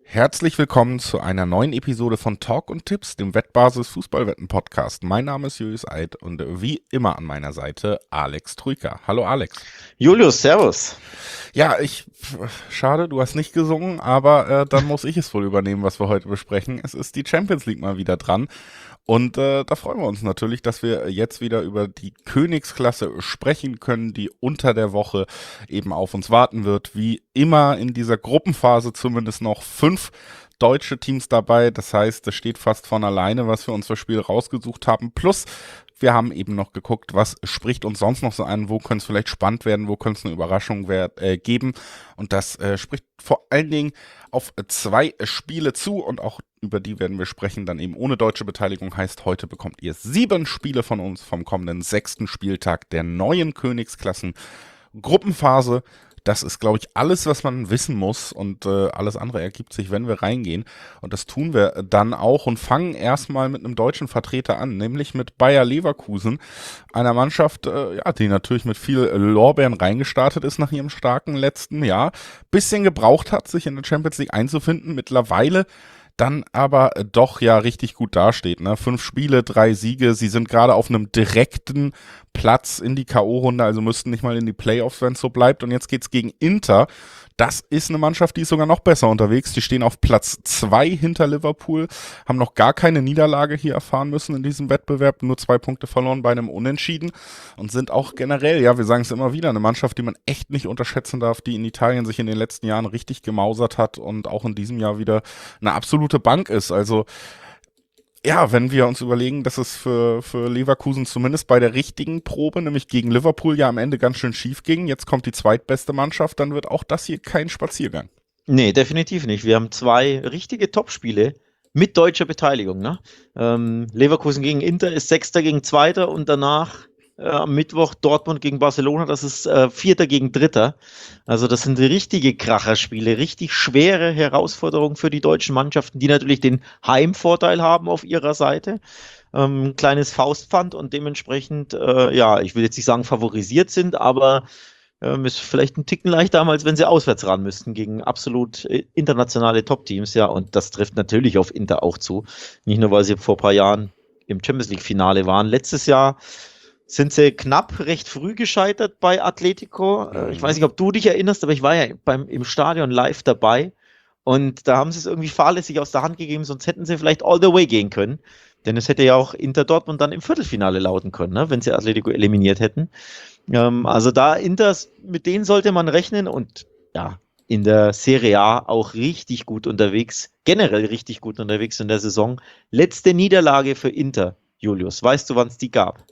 Herzlich willkommen zu einer neuen Episode von Talk und Tipps, dem Wettbasis Fußballwetten-Podcast. Mein Name ist Julius Eid und wie immer an meiner Seite Alex Troika. Hallo Alex. Julius, Servus. Ja, schade, du hast nicht gesungen, aber dann muss ich es wohl übernehmen, was wir heute besprechen. Es ist die Champions League mal wieder dran. Und da freuen wir uns natürlich, dass wir jetzt wieder über die Königsklasse sprechen können, die unter der Woche eben auf uns warten wird. Wie immer in dieser Gruppenphase zumindest noch 5 deutsche Teams dabei. Das heißt, es steht fast von alleine, was wir uns für Spiel rausgesucht haben. Plus, wir haben eben noch geguckt, was spricht uns sonst noch so an, wo könnte es vielleicht spannend werden, wo könnte es eine Überraschung geben. Und das spricht vor allen Dingen auf 2 Spiele zu und auch über die werden wir sprechen, dann eben ohne deutsche Beteiligung. Heißt, heute bekommt ihr 7 Spiele von uns vom kommenden 6. Spieltag der neuen Königsklassen Gruppenphase. Das ist, glaube ich, alles, was man wissen muss und alles andere ergibt sich, wenn wir reingehen. Und das tun wir dann auch und fangen erstmal mit einem deutschen Vertreter an, nämlich mit Bayer Leverkusen, einer Mannschaft, die natürlich mit viel Lorbeeren reingestartet ist nach ihrem starken letzten Jahr, bisschen gebraucht hat, sich in der Champions League einzufinden, mittlerweile dann aber doch ja richtig gut dasteht. Ne? 5 Spiele, 3 Siege. Sie sind gerade auf einem direkten Platz in die K.O.-Runde, also müssten nicht mal in die Playoffs, wenn es so bleibt. Und jetzt geht's gegen Inter. Das ist eine Mannschaft, die ist sogar noch besser unterwegs. Die stehen auf Platz 2 hinter Liverpool, haben noch gar keine Niederlage hier erfahren müssen in diesem Wettbewerb, nur 2 Punkte verloren bei einem Unentschieden und sind auch generell, ja, wir sagen es immer wieder, eine Mannschaft, die man echt nicht unterschätzen darf, die in Italien sich in den letzten Jahren richtig gemausert hat und auch in diesem Jahr wieder eine absolute Bank ist. Also ja, wenn wir uns überlegen, dass es für Leverkusen zumindest bei der richtigen Probe, nämlich gegen Liverpool, ja am Ende ganz schön schief ging, jetzt kommt die zweitbeste Mannschaft, dann wird auch das hier kein Spaziergang. Nee, definitiv nicht. Wir haben 2 richtige Topspiele mit deutscher Beteiligung. Ne? Leverkusen gegen Inter ist 6. gegen 2. und danach am Mittwoch Dortmund gegen Barcelona, das ist 4. gegen 3. Also das sind richtige Kracherspiele, richtig schwere Herausforderungen für die deutschen Mannschaften, die natürlich den Heimvorteil haben auf ihrer Seite. Kleines Faustpfand und dementsprechend, ich will jetzt nicht sagen favorisiert sind, aber ist vielleicht ein Ticken leichter, als wenn sie auswärts ran müssten gegen absolut internationale Top-Teams. Ja, und das trifft natürlich auf Inter auch zu. Nicht nur, weil sie vor ein paar Jahren im Champions League-Finale waren. Letztes Jahr sind sie knapp recht früh gescheitert bei Atletico. Ich weiß nicht, ob du dich erinnerst, aber ich war ja im Stadion live dabei und da haben sie es irgendwie fahrlässig aus der Hand gegeben, sonst hätten sie vielleicht all the way gehen können. Denn es hätte ja auch Inter Dortmund dann im Viertelfinale lauten können, ne, wenn sie Atletico eliminiert hätten. Also da Inters, mit denen sollte man rechnen und ja, in der Serie A auch richtig gut unterwegs, generell richtig gut unterwegs in der Saison. Letzte Niederlage für Inter, Julius. Weißt du, wann es die gab?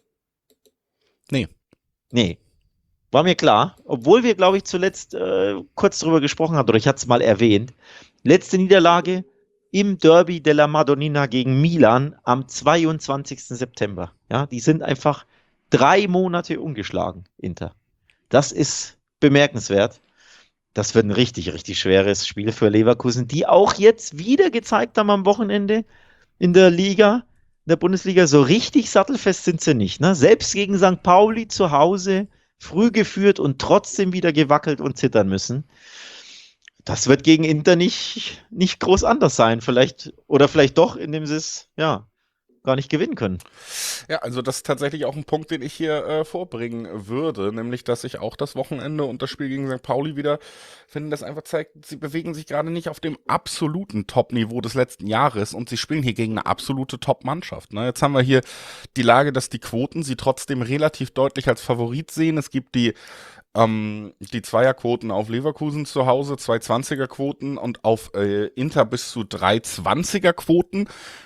Nee, war mir klar. Obwohl wir, glaube ich, zuletzt kurz drüber gesprochen haben, oder ich hatte es mal erwähnt. Letzte Niederlage im Derby della Madonnina gegen Milan am 22. September. Ja, die sind einfach 3 Monate ungeschlagen, Inter. Das ist bemerkenswert. Das wird ein richtig, richtig schweres Spiel für Leverkusen, die auch jetzt wieder gezeigt haben am Wochenende in der Liga, in der Bundesliga, so richtig sattelfest sind sie nicht. Ne? Selbst gegen St. Pauli zu Hause früh geführt und trotzdem wieder gewackelt und zittern müssen. Das wird gegen Inter nicht groß anders sein. Vielleicht doch, indem sie es gar nicht gewinnen können. Ja, also das ist tatsächlich auch ein Punkt, den ich hier vorbringen würde, nämlich, dass ich auch das Wochenende und das Spiel gegen St. Pauli wieder finde, das einfach zeigt, sie bewegen sich gerade nicht auf dem absoluten Top-Niveau des letzten Jahres und sie spielen hier gegen eine absolute Top-Mannschaft. Ne? Jetzt haben wir hier die Lage, dass die Quoten sie trotzdem relativ deutlich als Favorit sehen. Es gibt die Zweierquoten auf Leverkusen zu Hause, 2,20er-Quoten und auf Inter bis zu 3,20er-Quoten.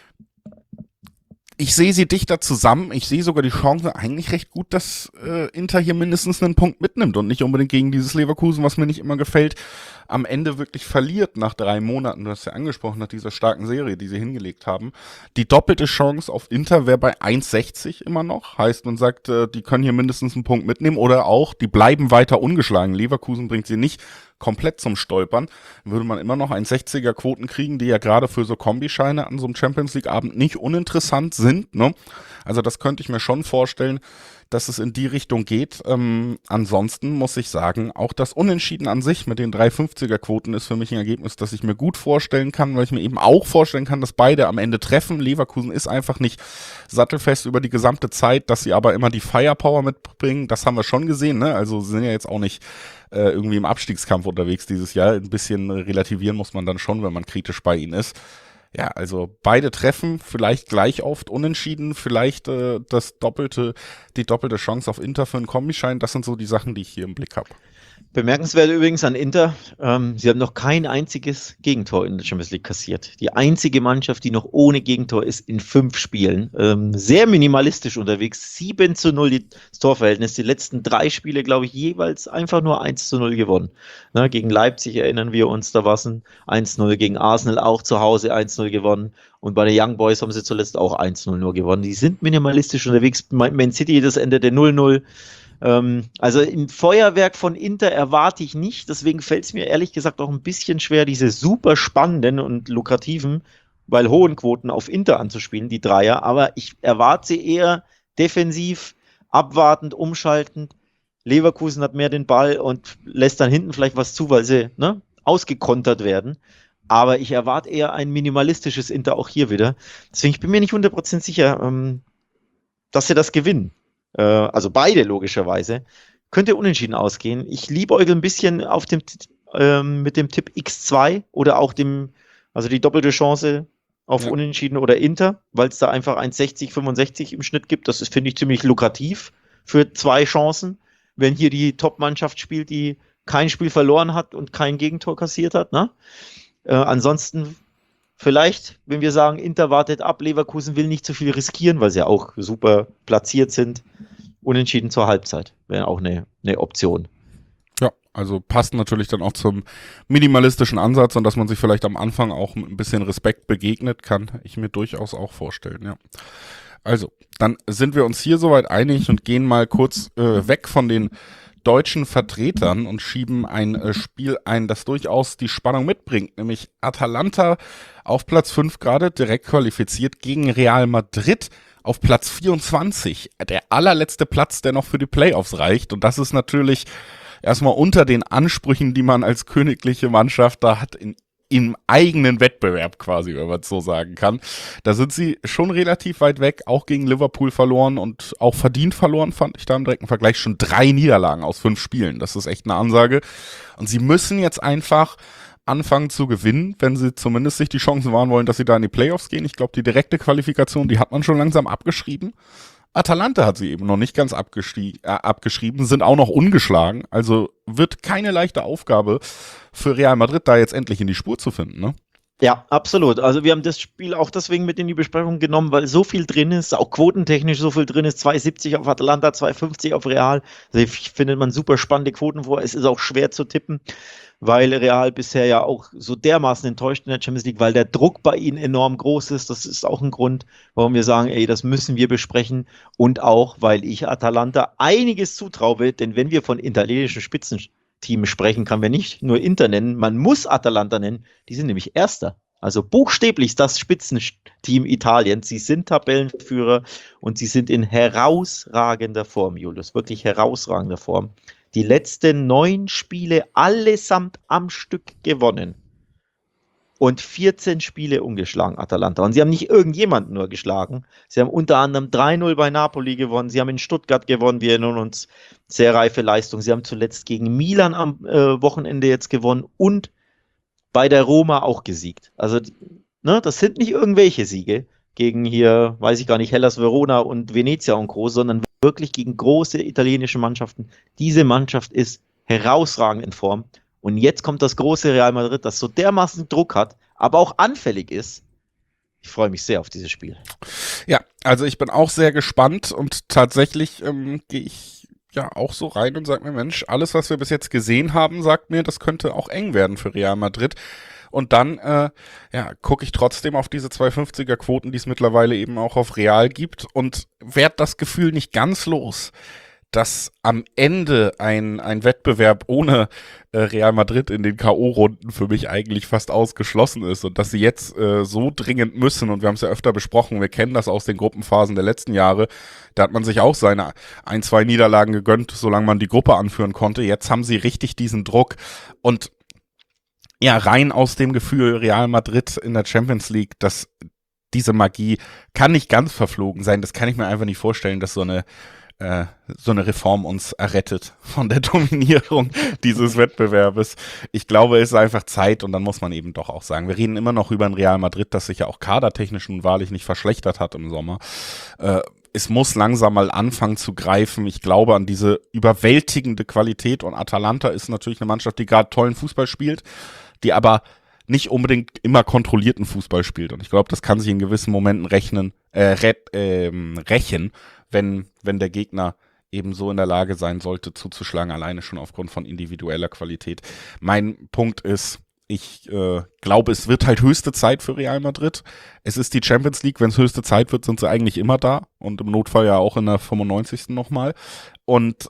Ich sehe sie dichter zusammen. Ich sehe sogar die Chance eigentlich recht gut, dass Inter hier mindestens einen Punkt mitnimmt und nicht unbedingt gegen dieses Leverkusen, was mir nicht immer gefällt, am Ende wirklich verliert nach 3 Monaten. Du hast ja angesprochen, nach dieser starken Serie, die sie hingelegt haben. Die doppelte Chance auf Inter wäre bei 1,60 immer noch. Heißt, man sagt, die können hier mindestens einen Punkt mitnehmen oder auch, die bleiben weiter ungeschlagen. Leverkusen bringt sie nicht komplett zum Stolpern, würde man immer noch 1,60er Quoten kriegen, die ja gerade für so Kombischeine an so einem Champions League Abend nicht uninteressant sind. Ne? Also das könnte ich mir schon vorstellen. dass es in die Richtung geht. Ansonsten muss ich sagen, auch das Unentschieden an sich mit den 3,50er-Quoten ist für mich ein Ergebnis, das ich mir gut vorstellen kann, weil ich mir eben auch vorstellen kann, dass beide am Ende treffen. Leverkusen ist einfach nicht sattelfest über die gesamte Zeit, dass sie aber immer die Firepower mitbringen. Das haben wir schon gesehen, ne? Also sie sind ja jetzt auch nicht irgendwie im Abstiegskampf unterwegs dieses Jahr. Ein bisschen relativieren muss man dann schon, wenn man kritisch bei ihnen ist. Ja, also beide treffen, vielleicht gleich oft unentschieden, vielleicht die doppelte Chance auf Inter für einen Kombischein. Das sind so die Sachen, die ich hier im Blick habe. Bemerkenswert übrigens an Inter, sie haben noch kein einziges Gegentor in der Champions League kassiert. Die einzige Mannschaft, die noch ohne Gegentor ist in 5 Spielen. Sehr minimalistisch unterwegs, 7:0 das Torverhältnis. Die letzten 3 Spiele, glaube ich, jeweils einfach nur 1:0 gewonnen. Na, gegen Leipzig erinnern wir uns, da war es ein 1:0, gegen Arsenal auch zu Hause 1:0 gewonnen. Und bei den Young Boys haben sie zuletzt auch 1:0 nur gewonnen. Die sind minimalistisch unterwegs. Man City, das endete 0:0. Also im Feuerwerk von Inter erwarte ich nicht, deswegen fällt es mir ehrlich gesagt auch ein bisschen schwer, diese super spannenden und lukrativen, weil hohen Quoten auf Inter anzuspielen, die Dreier, aber ich erwarte sie eher defensiv, abwartend, umschaltend. Leverkusen hat mehr den Ball und lässt dann hinten vielleicht was zu, weil sie ausgekontert werden. Aber ich erwarte eher ein minimalistisches Inter auch hier wieder. Deswegen ich bin mir nicht 100% sicher, dass sie das gewinnen. Also beide logischerweise, könnte unentschieden ausgehen. Ich liebäugle ein bisschen auf mit dem Tipp X2 oder auch die doppelte Chance auf Unentschieden oder Inter, weil es da einfach 1,60, 65 im Schnitt gibt. Das finde ich ziemlich lukrativ für 2 Chancen, wenn hier die Top-Mannschaft spielt, die kein Spiel verloren hat und kein Gegentor kassiert hat. Ne? Ansonsten vielleicht, wenn wir sagen, Inter wartet ab, Leverkusen will nicht zu viel riskieren, weil sie ja auch super platziert sind. Unentschieden zur Halbzeit wäre auch eine Option. Ja, also passt natürlich dann auch zum minimalistischen Ansatz und dass man sich vielleicht am Anfang auch mit ein bisschen Respekt begegnet, kann ich mir durchaus auch vorstellen, ja. Also, dann sind wir uns hier soweit einig und gehen mal kurz weg von den deutschen Vertretern und schieben ein Spiel ein, das durchaus die Spannung mitbringt, nämlich Atalanta auf Platz 5 gerade direkt qualifiziert gegen Real Madrid auf Platz 24. Der allerletzte Platz, der noch für die Playoffs reicht, und das ist natürlich erstmal unter den Ansprüchen, die man als königliche Mannschaft da hat im eigenen Wettbewerb quasi, wenn man es so sagen kann. Da sind sie schon relativ weit weg, auch gegen Liverpool verloren und auch verdient verloren, fand ich da im direkten Vergleich. Schon 3 Niederlagen aus 5 Spielen, das ist echt eine Ansage. Und sie müssen jetzt einfach anfangen zu gewinnen, wenn sie zumindest sich die Chancen wahren wollen, dass sie da in die Playoffs gehen. Ich glaube, die direkte Qualifikation, die hat man schon langsam abgeschrieben. Atalanta hat sie eben noch nicht ganz abgeschrieben, sind auch noch ungeschlagen. Also wird keine leichte Aufgabe für Real Madrid, da jetzt endlich in die Spur zu finden, ne? Ja, absolut. Also wir haben das Spiel auch deswegen mit in die Besprechung genommen, weil so viel drin ist, auch quotentechnisch so viel drin ist. 2,70 auf Atalanta, 2,50 auf Real. Also ich finde man super spannende Quoten vor. Es ist auch schwer zu tippen, weil Real bisher ja auch so dermaßen enttäuscht in der Champions League, weil der Druck bei ihnen enorm groß ist. Das ist auch ein Grund, warum wir sagen, ey, das müssen wir besprechen. Und auch, weil ich Atalanta einiges zutraue, denn wenn wir von italienischen Spitzenteams sprechen, kann man nicht nur Inter nennen, man muss Atalanta nennen. Die sind nämlich Erster. Also buchstäblich das Spitzenteam Italiens. Sie sind Tabellenführer und sie sind in herausragender Form, Julius. Wirklich herausragender Form. Die letzten 9 Spiele allesamt am Stück gewonnen. Und 14 Spiele ungeschlagen, Atalanta. Und sie haben nicht irgendjemanden nur geschlagen. Sie haben unter anderem 3:0 bei Napoli gewonnen. Sie haben in Stuttgart gewonnen. Wir erinnern uns, sehr reife Leistung. Sie haben zuletzt gegen Milan am Wochenende jetzt gewonnen und bei der Roma auch gesiegt. Also, das sind nicht irgendwelche Siege gegen hier, weiß ich gar nicht, Hellas Verona und Venezia und Co., sondern wirklich gegen große italienische Mannschaften. Diese Mannschaft ist herausragend in Form. Und jetzt kommt das große Real Madrid, das so dermaßen Druck hat, aber auch anfällig ist. Ich freue mich sehr auf dieses Spiel. Ja, also ich bin auch sehr gespannt und tatsächlich gehe ich ja auch so rein und sage mir, Mensch, alles, was wir bis jetzt gesehen haben, sagt mir, das könnte auch eng werden für Real Madrid. Und dann gucke ich trotzdem auf diese 2,50er Quoten, die es mittlerweile eben auch auf Real gibt und werd das Gefühl nicht ganz los, dass am Ende ein Wettbewerb ohne Real Madrid in den K.O.-Runden für mich eigentlich fast ausgeschlossen ist und dass sie jetzt so dringend müssen, und wir haben es ja öfter besprochen, wir kennen das aus den Gruppenphasen der letzten Jahre, da hat man sich auch seine 1-2 Niederlagen gegönnt, solange man die Gruppe anführen konnte. Jetzt haben sie richtig diesen Druck und ja, rein aus dem Gefühl Real Madrid in der Champions League, dass diese Magie kann nicht ganz verflogen sein, das kann ich mir einfach nicht vorstellen, dass so eine Reform uns errettet von der Dominierung dieses Wettbewerbes. Ich glaube, es ist einfach Zeit und dann muss man eben doch auch sagen, wir reden immer noch über ein Real Madrid, das sich ja auch kadertechnisch nun wahrlich nicht verschlechtert hat im Sommer. Es muss langsam mal anfangen zu greifen. Ich glaube an diese überwältigende Qualität und Atalanta ist natürlich eine Mannschaft, die gerade tollen Fußball spielt, die aber nicht unbedingt immer kontrollierten Fußball spielt. Und ich glaube, das kann sich in gewissen Momenten rächen, wenn der Gegner eben so in der Lage sein sollte, zuzuschlagen, alleine schon aufgrund von individueller Qualität. Mein Punkt ist, ich glaube, es wird halt höchste Zeit für Real Madrid. Es ist die Champions League, wenn es höchste Zeit wird, sind sie eigentlich immer da und im Notfall ja auch in der 95. nochmal. Und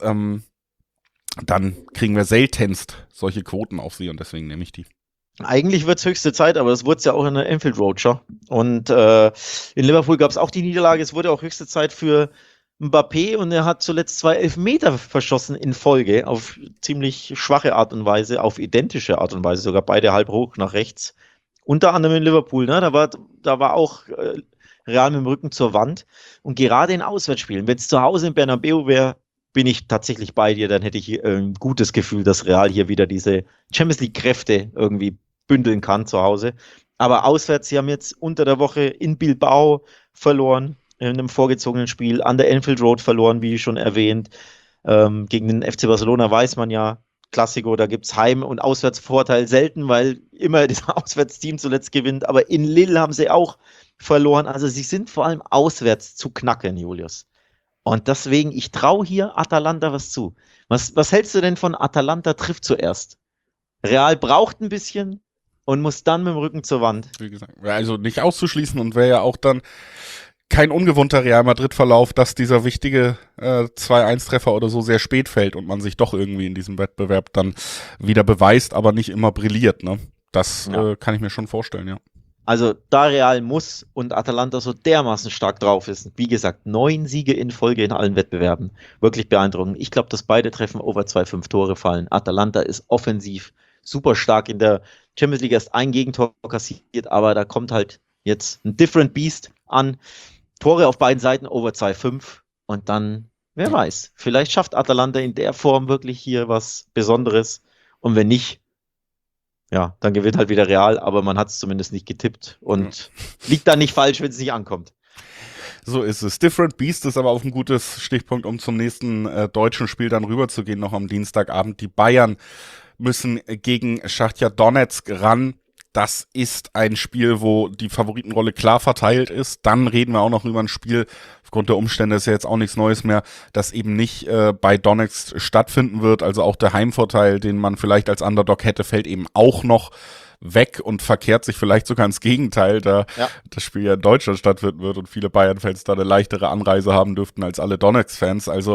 dann kriegen wir seltenst solche Quoten auf sie und deswegen nehme ich die. Eigentlich wird es höchste Zeit, aber das wurde es ja auch in der Anfield Road schon. Und in Liverpool gab es auch die Niederlage. Es wurde auch höchste Zeit für Mbappé und er hat zuletzt 2 Elfmeter verschossen in Folge auf ziemlich schwache Art und Weise, auf identische Art und Weise, sogar beide halb hoch nach rechts. Unter anderem in Liverpool, ne? Da war auch Real mit dem Rücken zur Wand. Und gerade in Auswärtsspielen, wenn es zu Hause in Bernabeu wäre, bin ich tatsächlich bei dir, dann hätte ich ein gutes Gefühl, dass Real hier wieder diese Champions League-Kräfte irgendwie bündeln kann zu Hause. Aber auswärts, sie haben jetzt unter der Woche in Bilbao verloren, in einem vorgezogenen Spiel, an der Anfield Road verloren, wie schon erwähnt. Gegen den FC Barcelona weiß man ja, Klassiko, da gibt es Heim- und Auswärtsvorteil selten, weil immer das Auswärtsteam zuletzt gewinnt. Aber in Lille haben sie auch verloren. Also sie sind vor allem auswärts zu knacken, Julius. Und deswegen, ich traue hier Atalanta was zu. Was hältst du denn von Atalanta trifft zuerst? Real braucht ein bisschen und muss dann mit dem Rücken zur Wand. Wie gesagt, also nicht auszuschließen und wäre ja auch dann kein ungewohnter Real Madrid-Verlauf, dass dieser wichtige 2-1-Treffer oder so sehr spät fällt und man sich doch irgendwie in diesem Wettbewerb dann wieder beweist, aber nicht immer brilliert. Ne? Das kann ich mir schon vorstellen, ja. Also da Real muss und Atalanta so dermaßen stark drauf ist, wie gesagt, 9 Siege in Folge in allen Wettbewerben, wirklich beeindruckend. Ich glaube, dass beide Treffen over 2,5 Tore fallen. Atalanta ist offensiv super stark in der Champions League, erst ein Gegentor kassiert, aber da kommt halt jetzt ein Different Beast an. Tore auf beiden Seiten over 2,5 und dann, wer weiß, vielleicht schafft Atalanta in der Form wirklich hier was Besonderes und wenn nicht, ja, dann gewinnt halt wieder Real, aber man hat es zumindest nicht getippt und liegt da nicht falsch, wenn es nicht ankommt. So ist es. Different Beast ist aber auch ein gutes Stichpunkt, um zum nächsten deutschen Spiel dann rüberzugehen, noch am Dienstagabend. Die Bayern müssen gegen Schachtja Donetsk ran. Das ist ein Spiel, wo die Favoritenrolle klar verteilt ist. Dann reden wir auch noch über ein Spiel, aufgrund der Umstände ist ja jetzt auch nichts Neues mehr, das eben nicht bei Donetsk stattfinden wird. Also auch der Heimvorteil, den man vielleicht als Underdog hätte, fällt eben auch noch weg und verkehrt sich vielleicht sogar ins Gegenteil, da das Spiel ja in Deutschland stattfinden wird und viele Bayern-Fans da eine leichtere Anreise haben dürften als alle Donetsk-Fans. Also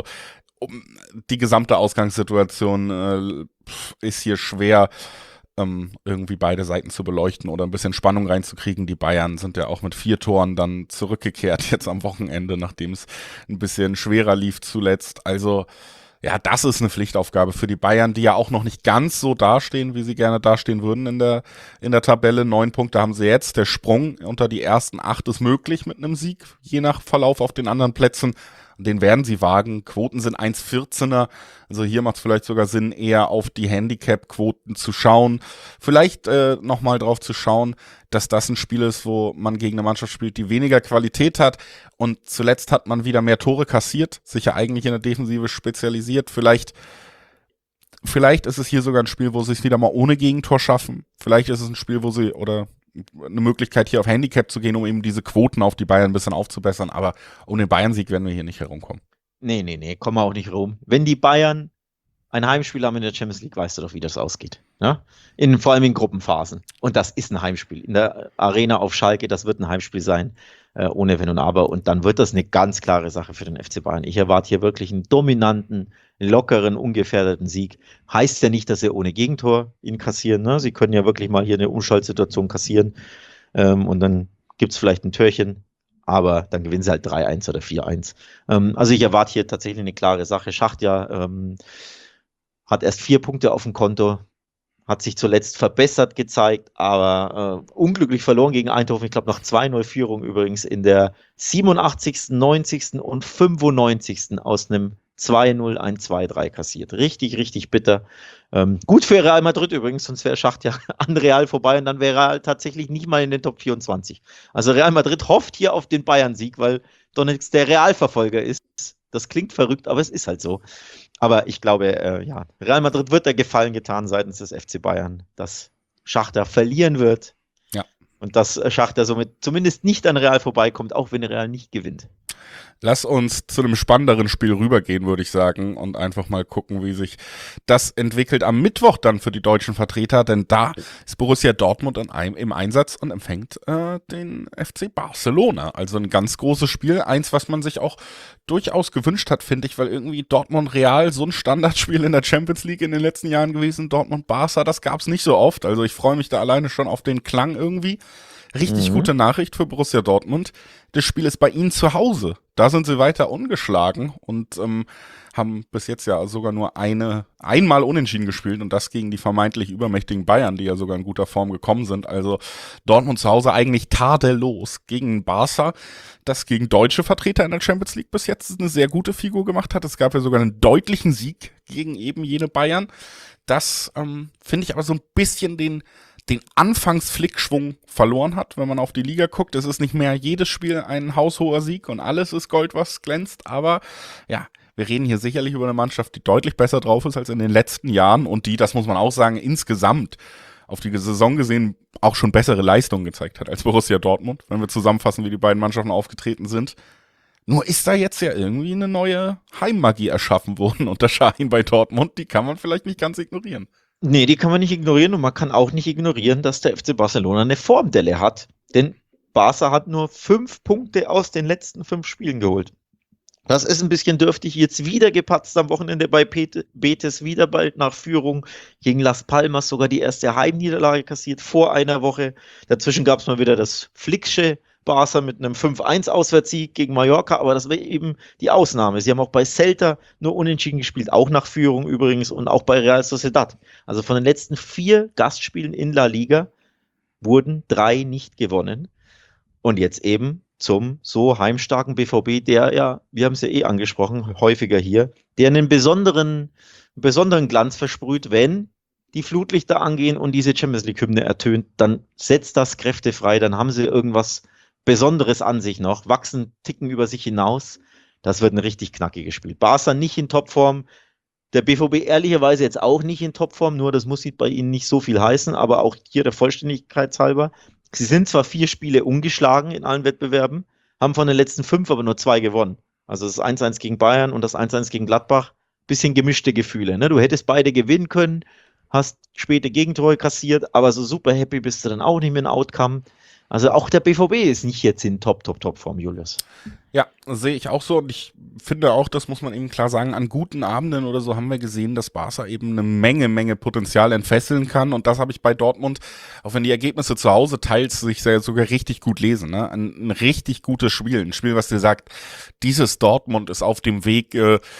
die gesamte Ausgangssituation ist hier schwer irgendwie beide Seiten zu beleuchten oder ein bisschen Spannung reinzukriegen. Die Bayern sind ja auch mit 4 Toren dann zurückgekehrt jetzt am Wochenende, nachdem es ein bisschen schwerer lief zuletzt. Also ja, das ist eine Pflichtaufgabe für die Bayern, die ja auch noch nicht ganz so dastehen, wie sie gerne dastehen würden in der Tabelle. 9 Punkte haben sie jetzt. Der Sprung unter die ersten 8 ist möglich mit einem Sieg, je nach Verlauf auf den anderen Plätzen. Den werden sie wagen. Quoten sind 1,14er. Also hier macht es vielleicht sogar Sinn, eher auf die Handicap-Quoten zu schauen. Vielleicht nochmal drauf zu schauen, dass das ein Spiel ist, wo man gegen eine Mannschaft spielt, die weniger Qualität hat. Und zuletzt hat man wieder mehr Tore kassiert, sich ja eigentlich in der Defensive spezialisiert. Vielleicht ist es hier sogar ein Spiel, wo sie es wieder mal ohne Gegentor schaffen. Vielleicht ist es ein Spiel, wo sie, oder eine Möglichkeit, hier auf Handicap zu gehen, um eben diese Quoten auf die Bayern ein bisschen aufzubessern. Aber um den Bayern-Sieg werden wir hier nicht herumkommen. Nee, kommen wir auch nicht rum. Wenn die Bayern ein Heimspiel haben in der Champions League, weißt du doch, wie das ausgeht. Ja? Vor allem in Gruppenphasen. Und das ist ein Heimspiel. In der Arena auf Schalke, das wird ein Heimspiel sein. ohne Wenn und Aber. Und dann wird das eine ganz klare Sache für den FC Bayern. Ich erwarte hier wirklich einen dominanten, lockeren, ungefährdeten Sieg. Heißt ja nicht, dass sie ohne Gegentor ihn kassieren. Ne? Sie können ja wirklich mal hier eine Umschaltsituation kassieren und dann gibt es vielleicht ein Törchen. Aber dann gewinnen sie halt 3-1 oder 4-1. Also ich erwarte hier tatsächlich eine klare Sache. Schachtja hat erst 4 Punkte auf dem Konto, hat sich zuletzt verbessert gezeigt, aber unglücklich verloren gegen Eindhoven. Ich glaube, nach 2-0 Führung übrigens in der 87., 90. und 95. aus einem 2-0 ein 2-3 kassiert. Richtig, richtig bitter. Gut für Real Madrid übrigens, sonst wäre Schacht ja an Real vorbei und dann wäre er halt tatsächlich nicht mal in den Top 24. Also Real Madrid hofft hier auf den Bayern-Sieg, weil Donetsk der Realverfolger ist. Das klingt verrückt, aber es ist halt so. Aber ich glaube, ja, Real Madrid wird der Gefallen getan seitens des FC Bayern, dass Schachter verlieren wird. Ja. Und dass Schachter somit zumindest nicht an Real vorbeikommt, auch wenn Real nicht gewinnt. Lass uns zu einem spannenderen Spiel rübergehen, würde ich sagen, und einfach mal gucken, wie sich das entwickelt am Mittwoch dann für die deutschen Vertreter, denn da ist Borussia Dortmund im Einsatz und empfängt den FC Barcelona. Also ein ganz großes Spiel, eins, was man sich auch durchaus gewünscht hat, finde ich, weil irgendwie Dortmund-Real so ein Standardspiel in der Champions League in den letzten Jahren gewesen, Dortmund-Barca, das gab es nicht so oft. Also ich freue mich da alleine schon auf den Klang irgendwie. Richtig gute Nachricht für Borussia Dortmund. Das Spiel ist bei ihnen zu Hause. Da sind sie weiter ungeschlagen und haben bis jetzt ja sogar nur einmal unentschieden gespielt und das gegen die vermeintlich übermächtigen Bayern, die ja sogar in guter Form gekommen sind. Also Dortmund zu Hause eigentlich tadellos gegen Barca, das gegen deutsche Vertreter in der Champions League bis jetzt eine sehr gute Figur gemacht hat. Es gab ja sogar einen deutlichen Sieg gegen eben jene Bayern. Das finde ich aber so ein bisschen den Anfangsflickschwung verloren hat, wenn man auf die Liga guckt. Es ist nicht mehr jedes Spiel ein haushoher Sieg und alles ist Gold, was glänzt. Aber ja, wir reden hier sicherlich über eine Mannschaft, die deutlich besser drauf ist als in den letzten Jahren und die, das muss man auch sagen, insgesamt auf die Saison gesehen auch schon bessere Leistungen gezeigt hat als Borussia Dortmund, wenn wir zusammenfassen, wie die beiden Mannschaften aufgetreten sind. Nur ist da jetzt ja irgendwie eine neue Heimmagie erschaffen worden unter Şahin bei Dortmund. Die kann man vielleicht nicht ganz ignorieren. Nee, die kann man nicht ignorieren und man kann auch nicht ignorieren, dass der FC Barcelona eine Formdelle hat. Denn Barca hat nur 5 Punkte aus den letzten 5 Spielen geholt. Das ist ein bisschen dürftig. Jetzt wieder gepatzt am Wochenende bei Betis, wieder bald nach Führung gegen Las Palmas, sogar die erste Heimniederlage kassiert vor einer Woche. Dazwischen gab es mal wieder das Flicksche Barca mit einem 5-1 Auswärtssieg gegen Mallorca, aber das war eben die Ausnahme. Sie haben auch bei Celta nur unentschieden gespielt, auch nach Führung übrigens und auch bei Real Sociedad. Also von den letzten 4 Gastspielen in La Liga wurden 3 nicht gewonnen. Und jetzt eben zum so heimstarken BVB, der ja, wir haben es ja angesprochen, häufiger hier, der einen besonderen Glanz versprüht, wenn die Flutlichter angehen und diese Champions League-Hymne ertönt, dann setzt das Kräfte frei, dann haben sie irgendwas Besonderes an sich noch, wachsen, ticken über sich hinaus. Das wird ein richtig knackiges Spiel. Barca nicht in Topform, der BVB ehrlicherweise jetzt auch nicht in Topform, nur das muss bei ihnen nicht so viel heißen, aber auch hier der Vollständigkeit halber. Sie sind zwar 4 Spiele ungeschlagen in allen Wettbewerben, haben von den letzten 5 aber nur 2 gewonnen. Also das 1-1 gegen Bayern und das 1-1 gegen Gladbach, bisschen gemischte Gefühle. Ne? Du hättest beide gewinnen können, hast späte Gegentore kassiert, aber so super happy bist du dann auch nicht mit dem Outcome. Also auch der BVB ist nicht jetzt in Top-Form, Julius. Ja, sehe ich auch so und ich finde auch, das muss man eben klar sagen, an guten Abenden oder so haben wir gesehen, dass Barca eben eine Menge Potenzial entfesseln kann und das habe ich bei Dortmund, auch wenn die Ergebnisse zu Hause teils sich sogar richtig gut lesen, ne? Ein richtig gutes Spiel, ein Spiel, was dir sagt, dieses Dortmund ist auf dem Weg,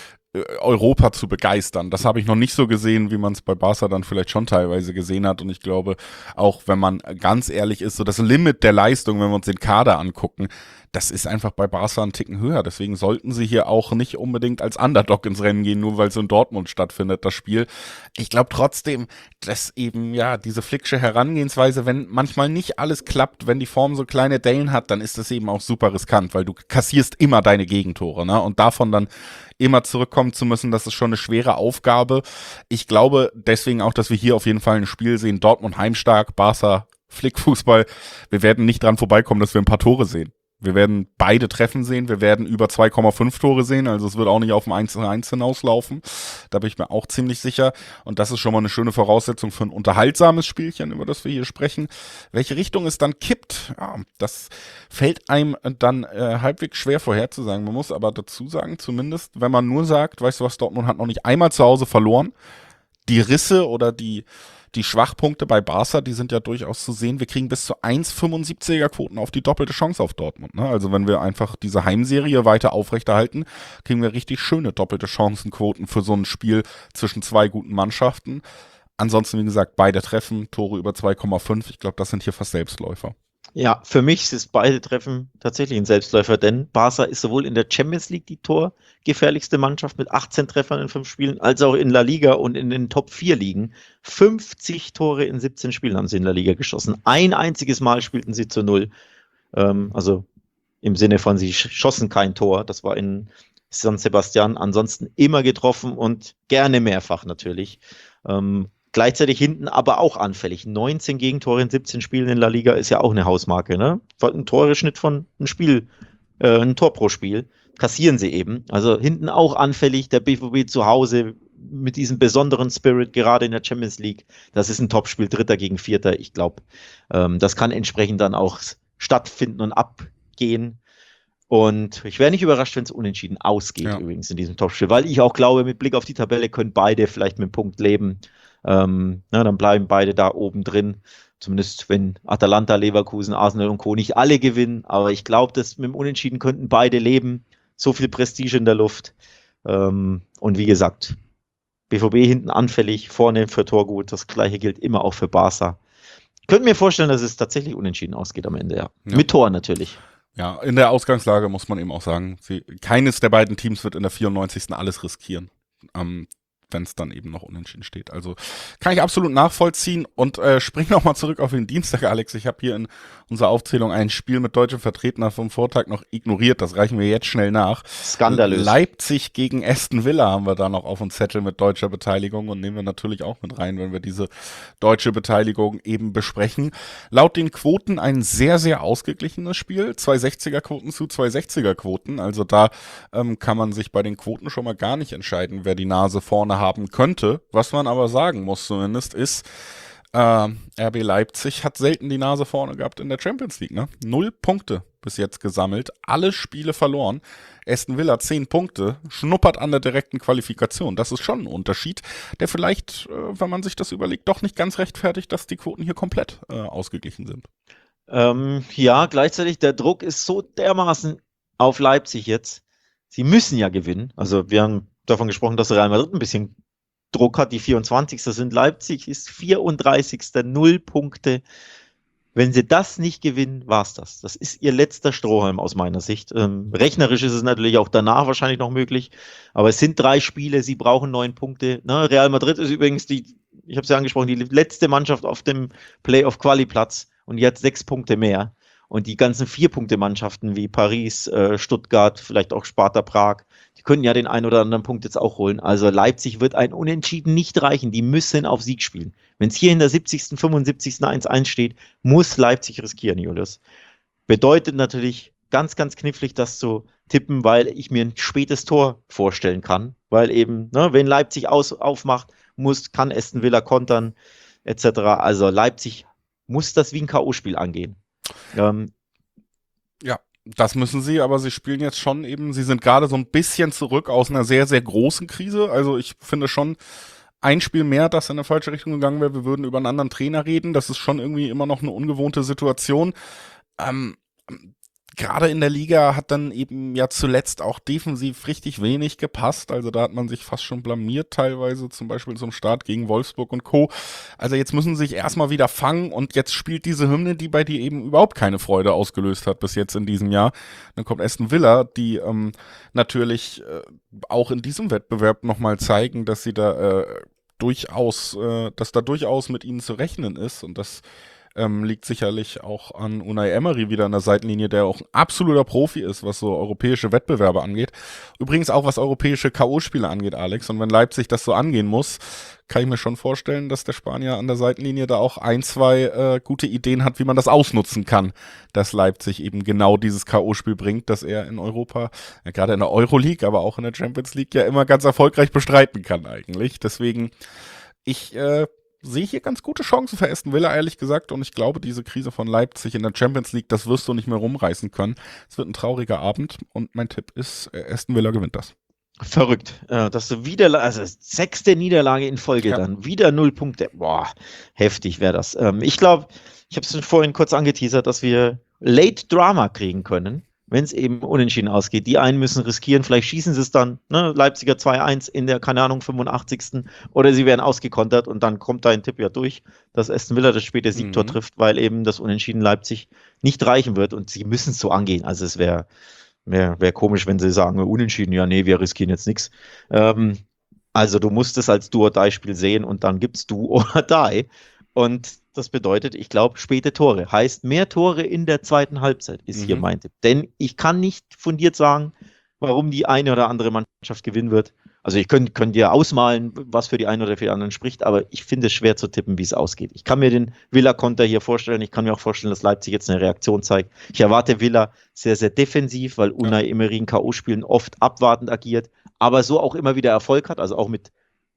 Europa zu begeistern. Das habe ich noch nicht so gesehen, wie man es bei Barca dann vielleicht schon teilweise gesehen hat. Und ich glaube, auch wenn man ganz ehrlich ist, so das Limit der Leistung, wenn wir uns den Kader angucken, das ist einfach bei Barca einen Ticken höher. Deswegen sollten sie hier auch nicht unbedingt als Underdog ins Rennen gehen, nur weil es in Dortmund stattfindet, das Spiel. Ich glaube trotzdem, dass eben, ja, diese Flicksche Herangehensweise, wenn manchmal nicht alles klappt, wenn die Form so kleine Dellen hat, dann ist das eben auch super riskant, weil du kassierst immer deine Gegentore, ne? Und davon dann immer zurückkommen zu müssen, das ist schon eine schwere Aufgabe. Ich glaube deswegen auch, dass wir hier auf jeden Fall ein Spiel sehen, Dortmund heimstark, Barca Flickfußball. Wir werden nicht dran vorbeikommen, dass wir ein paar Tore sehen. Wir werden beide Treffen sehen, wir werden über 2,5 Tore sehen, also es wird auch nicht auf ein 1-1 hinauslaufen. Da bin ich mir auch ziemlich sicher. Und das ist schon mal eine schöne Voraussetzung für ein unterhaltsames Spielchen, über das wir hier sprechen. Welche Richtung es dann kippt, ja, das fällt einem dann halbwegs schwer vorherzusagen. Man muss aber dazu sagen, zumindest, wenn man nur sagt, weißt du was, Dortmund hat noch nicht einmal zu Hause verloren, die Risse oder die Schwachpunkte bei Barca, die sind ja durchaus zu sehen. Wir kriegen bis zu 1,75er Quoten auf die doppelte Chance auf Dortmund. Ne? Also wenn wir einfach diese Heimserie weiter aufrechterhalten, kriegen wir richtig schöne doppelte Chancenquoten für so ein Spiel zwischen zwei guten Mannschaften. Ansonsten, wie gesagt, beide Treffen, Tore über 2,5. Ich glaube, das sind hier fast Selbstläufer. Ja, für mich ist beide Treffen tatsächlich ein Selbstläufer, denn Barca ist sowohl in der Champions League die torgefährlichste Mannschaft mit 18 Treffern in 5 Spielen, als auch in La Liga und in den Top 4 Ligen. 50 Tore in 17 Spielen haben sie in La Liga geschossen. Ein einziges Mal spielten sie zu 0. Also im Sinne von, sie schossen kein Tor. Das war in San Sebastian. Ansonsten immer getroffen und gerne mehrfach natürlich. Gleichzeitig hinten aber auch anfällig. 19 Gegentore in 17 Spielen in La Liga ist ja auch eine Hausmarke, ne? Ein Toreschnitt von ein Tor pro Spiel. Kassieren sie eben. Also hinten auch anfällig. Der BVB zu Hause mit diesem besonderen Spirit, gerade in der Champions League. Das ist ein Topspiel, Dritter gegen Vierter. Ich glaube, das kann entsprechend dann auch stattfinden und abgehen. Und ich wäre nicht überrascht, wenn es unentschieden ausgeht, übrigens in diesem Topspiel, weil ich auch glaube, mit Blick auf die Tabelle können beide vielleicht mit einem Punkt leben. Dann bleiben beide da oben drin. Zumindest wenn Atalanta, Leverkusen, Arsenal und Co. nicht alle gewinnen. Aber ich glaube, dass mit dem Unentschieden könnten beide leben. So viel Prestige in der Luft. Und wie gesagt, BVB hinten anfällig, vorne für Torgut. Das gleiche gilt immer auch für Barca. Ich könnte mir vorstellen, dass es tatsächlich unentschieden ausgeht am Ende, ja. Mit Tor natürlich. Ja, in der Ausgangslage muss man eben auch sagen, keines der beiden Teams wird in der 94. alles riskieren. Wenn es dann eben noch unentschieden steht. Also kann ich absolut nachvollziehen und spring nochmal zurück auf den Dienstag, Alex. Ich habe hier in unserer Aufzählung ein Spiel mit deutschen Vertretern vom Vortag noch ignoriert. Das reichen wir jetzt schnell nach. Skandalös. Leipzig gegen Aston Villa haben wir da noch auf dem Zettel mit deutscher Beteiligung und nehmen wir natürlich auch mit rein, wenn wir diese deutsche Beteiligung eben besprechen. Laut den Quoten ein sehr, sehr ausgeglichenes Spiel. 260er-Quoten zu 260er-Quoten. Also da kann man sich bei den Quoten schon mal gar nicht entscheiden, wer die Nase vorne haben könnte. Was man aber sagen muss zumindest ist, RB Leipzig hat selten die Nase vorne gehabt in der Champions League. Ne? 0 Punkte bis jetzt gesammelt, alle Spiele verloren. Aston Villa 10 Punkte, schnuppert an der direkten Qualifikation. Das ist schon ein Unterschied, der vielleicht, wenn man sich das überlegt, doch nicht ganz rechtfertigt, dass die Quoten hier komplett ausgeglichen sind. Ja, gleichzeitig der Druck ist so dermaßen auf Leipzig jetzt. Sie müssen ja gewinnen. Also wir haben davon gesprochen, dass Real Madrid ein bisschen Druck hat. Die 24. sind Leipzig, ist 34. 0 Punkte. Wenn sie das nicht gewinnen, war's das. Das ist ihr letzter Strohhalm aus meiner Sicht. Rechnerisch ist es natürlich auch danach wahrscheinlich noch möglich. Aber es sind 3 Spiele, sie brauchen 9 Punkte. Ne? Real Madrid ist übrigens ich habe es ja angesprochen, die letzte Mannschaft auf dem Playoff-Quali-Platz und die hat 6 Punkte mehr. Und die ganzen 4-Punkte-Mannschaften wie Paris, Stuttgart, vielleicht auch Sparta Prag, die können ja den einen oder anderen Punkt jetzt auch holen. Also Leipzig wird ein Unentschieden nicht reichen. Die müssen auf Sieg spielen. Wenn es hier in der 70., 75. 1-1 steht, muss Leipzig riskieren, Julius. Bedeutet natürlich ganz, ganz knifflig, das zu tippen, weil ich mir ein spätes Tor vorstellen kann. Weil eben, ne, wenn Leipzig aufmacht, kann Aston Villa kontern, etc. Also Leipzig muss das wie ein K.O.-Spiel angehen. Ja, das müssen sie, aber sie spielen jetzt schon eben, sie sind gerade so ein bisschen zurück aus einer sehr, sehr großen Krise. Also ich finde schon ein Spiel mehr, das in eine falsche Richtung gegangen wäre. Wir würden über einen anderen Trainer reden. Das ist schon irgendwie immer noch eine ungewohnte Situation. Gerade in der Liga hat dann eben ja zuletzt auch defensiv richtig wenig gepasst. Also da hat man sich fast schon blamiert teilweise, zum Beispiel zum Start gegen Wolfsburg und Co. Also jetzt müssen sie sich erstmal wieder fangen und jetzt spielt diese Hymne, die bei dir eben überhaupt keine Freude ausgelöst hat bis jetzt in diesem Jahr. Dann kommt Aston Villa, die natürlich auch in diesem Wettbewerb nochmal zeigen, dass sie da durchaus mit ihnen zu rechnen ist und dass Liegt sicherlich auch an Unai Emery wieder an der Seitenlinie, der auch ein absoluter Profi ist, was so europäische Wettbewerbe angeht. Übrigens auch was europäische K.O.-Spiele angeht, Alex. Und wenn Leipzig das so angehen muss, kann ich mir schon vorstellen, dass der Spanier an der Seitenlinie da auch ein, zwei gute Ideen hat, wie man das ausnutzen kann, dass Leipzig eben genau dieses K.O.-Spiel bringt, das er in Europa, ja, gerade in der Euroleague, aber auch in der Champions League ja immer ganz erfolgreich bestreiten kann eigentlich. Deswegen, ich sehe hier ganz gute Chancen für Aston Villa, ehrlich gesagt. Und ich glaube, diese Krise von Leipzig in der Champions League, das wirst du nicht mehr rumreißen können. Es wird ein trauriger Abend und mein Tipp ist, Aston Villa gewinnt das. Verrückt, dass du wieder, also 6. Niederlage in Folge dann, wieder 0 Punkte. Boah, heftig wäre das. Ich glaube, ich habe es vorhin kurz angeteasert, dass wir Late Drama kriegen können, wenn es eben unentschieden ausgeht. Die einen müssen riskieren, vielleicht schießen sie es dann, ne? Leipziger 2-1 in der, keine Ahnung, 85. Oder sie werden ausgekontert und dann kommt dein Tipp ja durch, dass Aston Villa das späte Siegtor trifft, weil eben das Unentschieden Leipzig nicht reichen wird und sie müssen es so angehen. Also es wäre komisch, wenn sie sagen, unentschieden, ja, nee, wir riskieren jetzt nichts. Also du musst es als Do-or-Die-Spiel sehen und dann gibt's Do-or-Die. Und das bedeutet, ich glaube, späte Tore. Heißt, mehr Tore in der zweiten Halbzeit ist hier mein Tipp. Denn ich kann nicht fundiert sagen, warum die eine oder andere Mannschaft gewinnen wird. Also ich könnte dir ausmalen, was für die eine oder für die anderen spricht, aber ich finde es schwer zu tippen, wie es ausgeht. Ich kann mir den Villa-Konter hier vorstellen. Ich kann mir auch vorstellen, dass Leipzig jetzt eine Reaktion zeigt. Ich erwarte Villa sehr, sehr defensiv, weil Unai Emery in K.O.-Spielen oft abwartend agiert, aber so auch immer wieder Erfolg hat. Also auch mit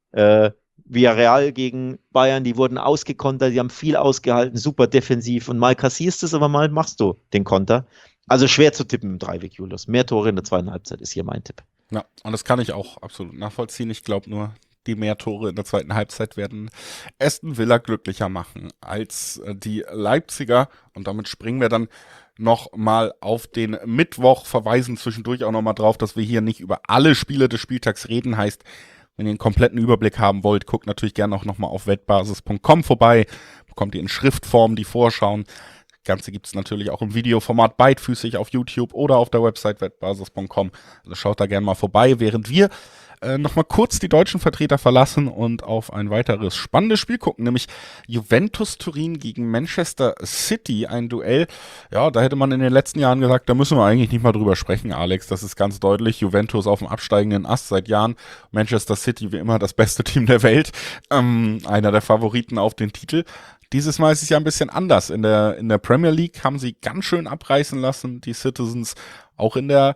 Villarreal gegen Bayern, die wurden ausgekontert, die haben viel ausgehalten, super defensiv und mal kassierst du es, aber mal machst du den Konter. Also schwer zu tippen im Dreiweg, Julius. Mehr Tore in der zweiten Halbzeit ist hier mein Tipp. Ja, und das kann ich auch absolut nachvollziehen. Ich glaube nur, die mehr Tore in der zweiten Halbzeit werden Aston Villa glücklicher machen als die Leipziger. Und damit springen wir dann noch mal auf den Mittwoch, verweisen zwischendurch auch noch mal drauf, dass wir hier nicht über alle Spiele des Spieltags reden. Heißt, wenn ihr einen kompletten Überblick haben wollt, guckt natürlich gerne auch noch mal auf wettbasis.com vorbei. Bekommt ihr in Schriftform die Vorschauen. Das Ganze gibt es natürlich auch im Videoformat beidfüßig auf YouTube oder auf der Website wettbasis.com. Also schaut da gerne mal vorbei, während wir nochmal kurz die deutschen Vertreter verlassen und auf ein weiteres spannendes Spiel gucken, nämlich Juventus Turin gegen Manchester City, ein Duell. Ja, da hätte man in den letzten Jahren gesagt, da müssen wir eigentlich nicht mal drüber sprechen, Alex. Das ist ganz deutlich. Juventus auf dem absteigenden Ast seit Jahren. Manchester City wie immer das beste Team der Welt. Einer der Favoriten auf den Titel. Dieses Mal ist es ja ein bisschen anders. In der Premier League haben sie ganz schön abreißen lassen, die Citizens, auch in der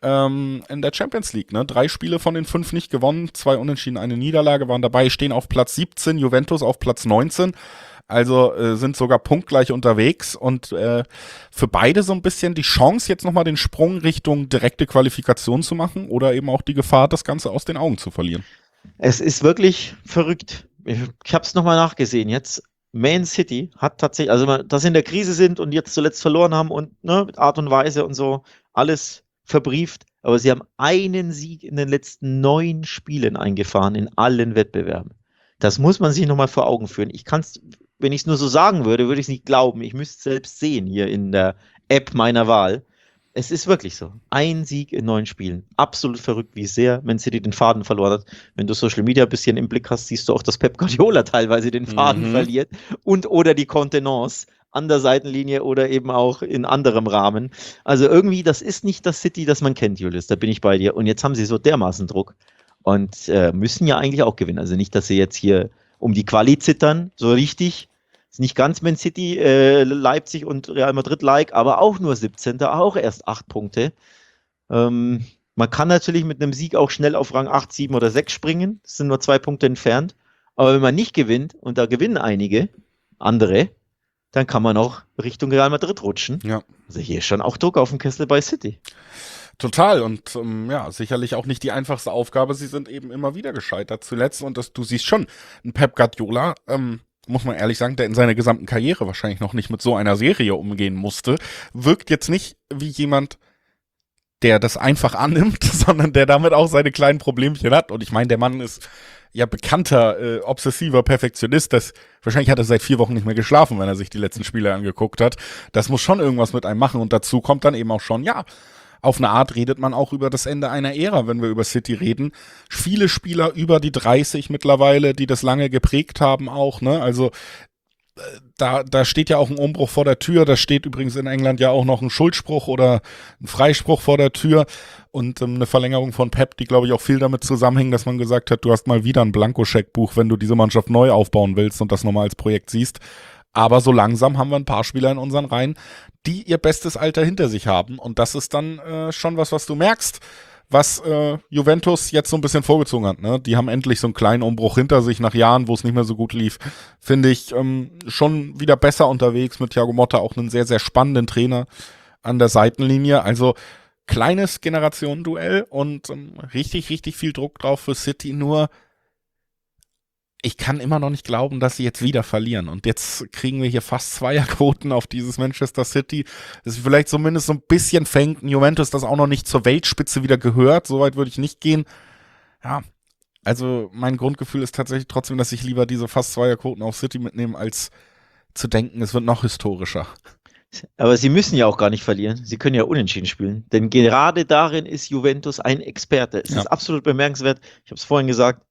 Champions League, ne? 3 Spiele von den 5 nicht gewonnen, 2 Unentschieden, eine Niederlage waren dabei, stehen auf Platz 17, Juventus auf Platz 19, also sind sogar punktgleich unterwegs und für beide so ein bisschen die Chance, jetzt nochmal den Sprung Richtung direkte Qualifikation zu machen oder eben auch die Gefahr, das Ganze aus den Augen zu verlieren. Es ist wirklich verrückt. Ich habe es nochmal nachgesehen jetzt. Man City hat tatsächlich, also dass sie in der Krise sind und jetzt zuletzt verloren haben und ne, mit Art und Weise und so, alles verbrieft, aber sie haben einen Sieg in den letzten 9 Spielen eingefahren, in allen Wettbewerben. Das muss man sich nochmal vor Augen führen. Ich kann es, wenn ich es nur so sagen würde, würde ich es nicht glauben. Ich müsste es selbst sehen hier in der App meiner Wahl. Es ist wirklich so. Ein Sieg in 9 Spielen. Absolut verrückt, wie sehr Man City den Faden verloren hat. Wenn du Social Media ein bisschen im Blick hast, siehst du auch, dass Pep Guardiola teilweise den Faden verliert und oder die Kontenance an der Seitenlinie oder eben auch in anderem Rahmen. Also irgendwie, das ist nicht das City, das man kennt, Julius. Da bin ich bei dir. Und jetzt haben sie so dermaßen Druck und müssen ja eigentlich auch gewinnen. Also nicht, dass sie jetzt hier um die Quali zittern, so richtig. Ist nicht ganz Man City, Leipzig und Real Madrid-like, aber auch nur 17. Auch erst 8 Punkte. Man kann natürlich mit einem Sieg auch schnell auf Rang 8, 7 oder 6 springen. Das sind nur 2 Punkte entfernt. Aber wenn man nicht gewinnt, und da gewinnen einige andere, dann kann man auch Richtung Real Madrid rutschen. Ja. Also hier ist schon auch Druck auf dem Kessel bei City. Total und ja, sicherlich auch nicht die einfachste Aufgabe. Sie sind eben immer wieder gescheitert zuletzt und du siehst schon, ein Pep Guardiola, muss man ehrlich sagen, der in seiner gesamten Karriere wahrscheinlich noch nicht mit so einer Serie umgehen musste, wirkt jetzt nicht wie jemand, der das einfach annimmt, sondern der damit auch seine kleinen Problemchen hat. Und ich meine, der Mann ist ja bekannter, obsessiver Perfektionist. Wahrscheinlich hat er seit 4 Wochen nicht mehr geschlafen, wenn er sich die letzten Spiele angeguckt hat. Das muss schon irgendwas mit einem machen. Und dazu kommt dann eben auch schon, ja, auf eine Art redet man auch über das Ende einer Ära, wenn wir über City reden. Viele Spieler über die 30 mittlerweile, die das lange geprägt haben auch, ne? Also da steht ja auch ein Umbruch vor der Tür. Da steht übrigens in England ja auch noch ein Schuldspruch oder ein Freispruch vor der Tür und eine Verlängerung von Pep, die, glaube ich, auch viel damit zusammenhängt, dass man gesagt hat, du hast mal wieder ein Blankoscheckbuch, wenn du diese Mannschaft neu aufbauen willst und das nochmal als Projekt siehst. Aber so langsam haben wir ein paar Spieler in unseren Reihen, die ihr bestes Alter hinter sich haben. Und das ist dann schon was du merkst, was Juventus jetzt so ein bisschen vorgezogen hat. Ne? Die haben endlich so einen kleinen Umbruch hinter sich nach Jahren, wo es nicht mehr so gut lief. Finde ich schon wieder besser unterwegs mit Thiago Motta, auch einen sehr, sehr spannenden Trainer an der Seitenlinie. Also kleines Generationenduell und richtig, richtig viel Druck drauf für City. Nur ich kann immer noch nicht glauben, dass sie jetzt wieder verlieren. Und jetzt kriegen wir hier fast Zweierquoten auf dieses Manchester City. Das ist vielleicht zumindest so ein bisschen fängt ein Juventus, das auch noch nicht zur Weltspitze wieder gehört. Soweit würde ich nicht gehen. Ja, also mein Grundgefühl ist tatsächlich trotzdem, dass ich lieber diese fast Zweierquoten auf City mitnehme, als zu denken, es wird noch historischer. Aber sie müssen ja auch gar nicht verlieren. Sie können ja unentschieden spielen. Denn gerade darin ist Juventus ein Experte. Es ist absolut bemerkenswert. Ich habe es vorhin gesagt,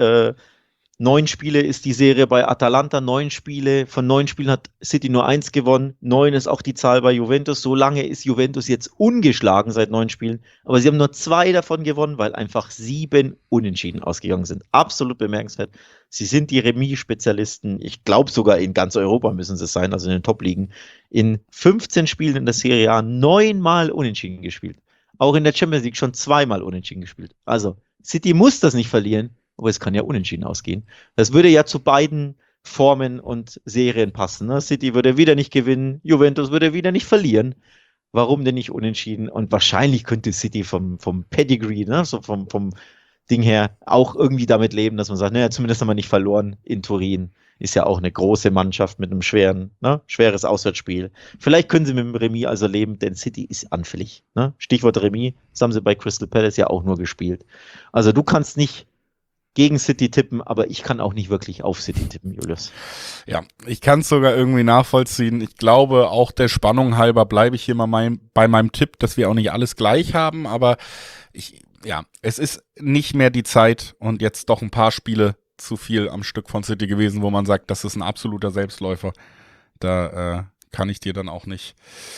9 Spiele ist die Serie bei Atalanta, 9 Spiele. Von 9 Spielen hat City nur 1 gewonnen. 9 ist auch die Zahl bei Juventus. So lange ist Juventus jetzt ungeschlagen seit 9 Spielen. Aber sie haben nur 2 davon gewonnen, weil einfach 7 unentschieden ausgegangen sind. Absolut bemerkenswert. Sie sind die Remis-Spezialisten. Ich glaube sogar in ganz Europa müssen sie es sein, also in den Top-Ligen. In 15 Spielen in der Serie A 9-mal unentschieden gespielt. Auch in der Champions League schon 2-mal unentschieden gespielt. Also City muss das nicht verlieren. Aber es kann ja unentschieden ausgehen. Das würde ja zu beiden Formen und Serien passen. Ne? City würde wieder nicht gewinnen, Juventus würde wieder nicht verlieren. Warum denn nicht unentschieden? Und wahrscheinlich könnte City vom Pedigree, ne? So vom Ding her, auch irgendwie damit leben, dass man sagt, naja, zumindest haben wir nicht verloren in Turin. Ist ja auch eine große Mannschaft mit einem schweres Auswärtsspiel. Vielleicht können sie mit dem Remis also leben, denn City ist anfällig. Ne? Stichwort Remis, das haben sie bei Crystal Palace ja auch nur gespielt. Also du kannst nicht gegen City tippen, aber ich kann auch nicht wirklich auf City tippen, Julius. Ja, ich kann es sogar irgendwie nachvollziehen. Ich glaube, auch der Spannung halber bleibe ich hier mal bei meinem Tipp, dass wir auch nicht alles gleich haben, aber es ist nicht mehr die Zeit und jetzt doch ein paar Spiele zu viel am Stück von City gewesen, wo man sagt, das ist ein absoluter Selbstläufer. Da kann ich dir dann auch nicht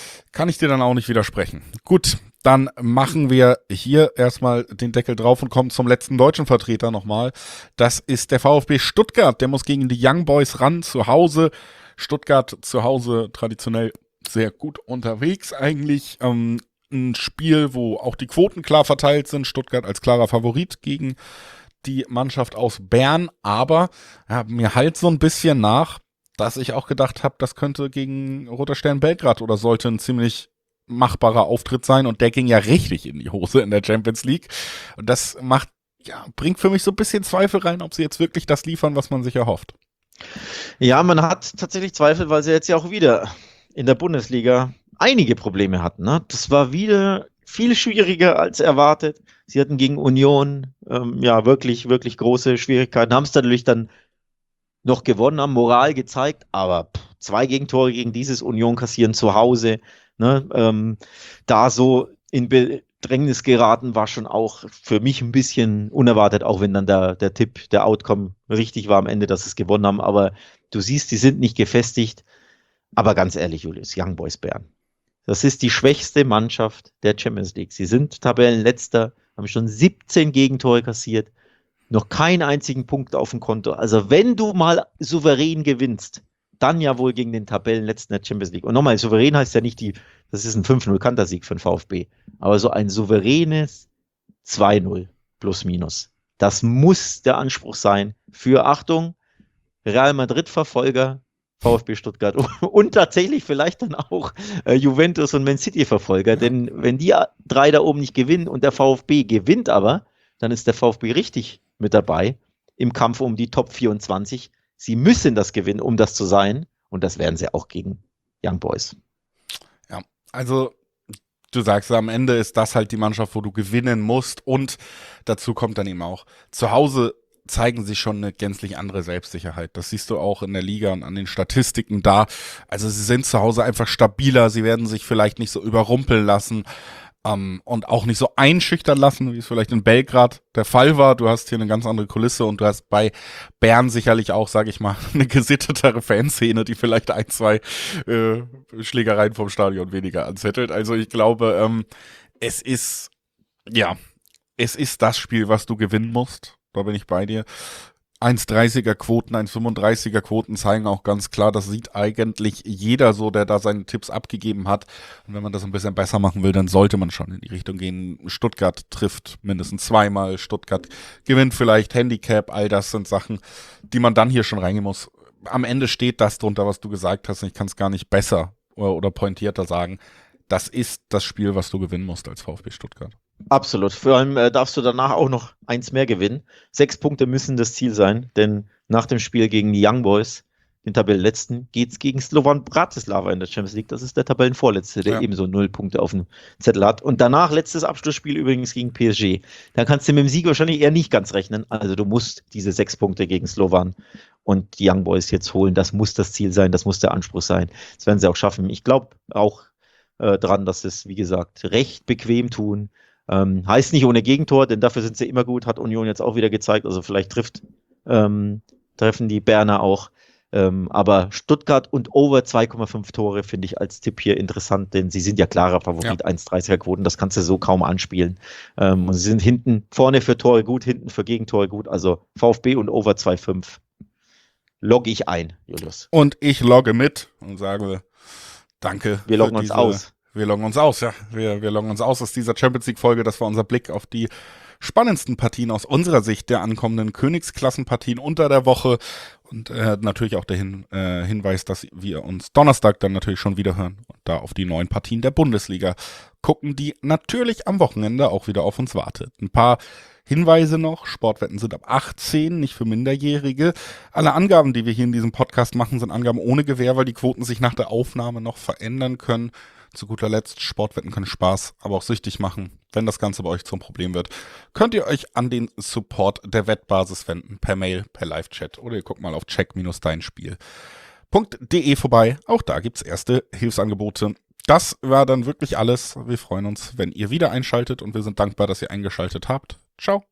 widersprechen. Gut, dann machen wir hier erstmal den Deckel drauf und kommen zum letzten deutschen Vertreter nochmal. Das ist der VfB Stuttgart. Der muss gegen die Young Boys ran, zu Hause. Stuttgart zu Hause traditionell sehr gut unterwegs eigentlich. Ein Spiel, wo auch die Quoten klar verteilt sind. Stuttgart als klarer Favorit gegen die Mannschaft aus Bern. Aber mir halt so ein bisschen nach, dass ich auch gedacht habe, das könnte gegen Roter Stern Belgrad oder sollte ein ziemlich machbarer Auftritt sein. Und der ging ja richtig in die Hose in der Champions League. Und das bringt für mich so ein bisschen Zweifel rein, ob sie jetzt wirklich das liefern, was man sich erhofft. Ja, man hat tatsächlich Zweifel, weil sie jetzt ja auch wieder in der Bundesliga einige Probleme hatten. Ne? Das war wieder viel schwieriger als erwartet. Sie hatten gegen Union wirklich, wirklich große Schwierigkeiten. Haben es natürlich dann noch gewonnen, haben Moral gezeigt, aber 2 Gegentore gegen dieses Union kassieren zu Hause, ne? Da so in Bedrängnis geraten, war schon auch für mich ein bisschen unerwartet, auch wenn dann der Tipp, der Outcome richtig war am Ende, dass sie es gewonnen haben, aber du siehst, die sind nicht gefestigt, aber ganz ehrlich, Julius, Young Boys Bern, das ist die schwächste Mannschaft der Champions League. Sie sind Tabellenletzter, haben schon 17 Gegentore kassiert, noch keinen einzigen Punkt auf dem Konto. Also wenn du mal souverän gewinnst, dann ja wohl gegen den Tabellenletzten der Champions League. Und nochmal, souverän heißt ja nicht das ist ein 5-0 Kantersieg für den VfB. Aber so ein souveränes 2-0 plus minus. Das muss der Anspruch sein für, Achtung, Real Madrid-Verfolger, VfB Stuttgart und tatsächlich vielleicht dann auch Juventus und Man City-Verfolger. Denn wenn die 3 da oben nicht gewinnen und der VfB gewinnt aber, dann ist der VfB richtig mit dabei im Kampf um die Top 24. Sie müssen das gewinnen, um das zu sein. Und das werden sie auch gegen Young Boys. Ja, also du sagst, am Ende ist das halt die Mannschaft, wo du gewinnen musst. Und dazu kommt dann eben auch, zu Hause zeigen sie schon eine gänzlich andere Selbstsicherheit. Das siehst du auch in der Liga und an den Statistiken da. Also sie sind zu Hause einfach stabiler. Sie werden sich vielleicht nicht so überrumpeln lassen. Und auch nicht so einschüchtern lassen, wie es vielleicht in Belgrad der Fall war. Du hast hier eine ganz andere Kulisse und du hast bei Bern sicherlich auch, sage ich mal, eine gesittetere Fanszene, die vielleicht 1, 2 Schlägereien vom Stadion weniger anzettelt. Also ich glaube, es ist das Spiel, was du gewinnen musst. Da bin ich bei dir. 1,30er Quoten, 1,35er Quoten zeigen auch ganz klar, das sieht eigentlich jeder so, der da seine Tipps abgegeben hat. Und wenn man das ein bisschen besser machen will, dann sollte man schon in die Richtung gehen. Stuttgart trifft mindestens 2-mal, Stuttgart gewinnt vielleicht, Handicap, all das sind Sachen, die man dann hier schon reingehen muss. Am Ende steht das drunter, was du gesagt hast, und ich kann es gar nicht besser oder pointierter sagen. Das ist das Spiel, was du gewinnen musst als VfB Stuttgart. Absolut. Vor allem darfst du danach auch noch 1 mehr gewinnen. 6 Punkte müssen das Ziel sein, denn nach dem Spiel gegen die Young Boys, den Tabellenletzten, geht es gegen Slovan Bratislava in der Champions League. Das ist der Tabellenvorletzte, der ebenso 0 Punkte auf dem Zettel hat. Und danach letztes Abschlussspiel übrigens gegen PSG. Da kannst du mit dem Sieg wahrscheinlich eher nicht ganz rechnen. Also du musst diese 6 Punkte gegen Slovan und die Young Boys jetzt holen. Das muss das Ziel sein, das muss der Anspruch sein. Das werden sie auch schaffen. Ich glaube auch dran, dass sie es, wie gesagt, recht bequem tun. Heißt nicht ohne Gegentor, denn dafür sind sie immer gut, hat Union jetzt auch wieder gezeigt. Also vielleicht treffen die Berner auch. Aber Stuttgart und over 2,5 Tore finde ich als Tipp hier interessant, denn sie sind ja klarer Favorit, 1,30er Quoten, das kannst du so kaum anspielen. Und sie sind vorne für Tore gut, hinten für Gegentore gut. Also VfB und over 2,5 logge ich ein, Julius. Und ich logge mit und sage danke. Wir loggen uns aus. Wir loggen uns aus, ja. Wir loggen uns aus dieser Champions League-Folge. Das war unser Blick auf die spannendsten Partien aus unserer Sicht der ankommenden Königsklassenpartien unter der Woche. Und natürlich auch der Hinweis, dass wir uns Donnerstag dann natürlich schon wieder hören und da auf die neuen Partien der Bundesliga gucken, die natürlich am Wochenende auch wieder auf uns wartet. Ein paar Hinweise noch, Sportwetten sind ab 18, nicht für Minderjährige. Alle Angaben, die wir hier in diesem Podcast machen, sind Angaben ohne Gewähr, weil die Quoten sich nach der Aufnahme noch verändern können. Zu guter Letzt, Sportwetten können Spaß, aber auch süchtig machen. Wenn das Ganze bei euch zum Problem wird, könnt ihr euch an den Support der Wettbasis wenden, per Mail, per Live-Chat oder ihr guckt mal auf check-deinspiel.de vorbei. Auch da gibt's erste Hilfsangebote. Das war dann wirklich alles. Wir freuen uns, wenn ihr wieder einschaltet und wir sind dankbar, dass ihr eingeschaltet habt. Ciao.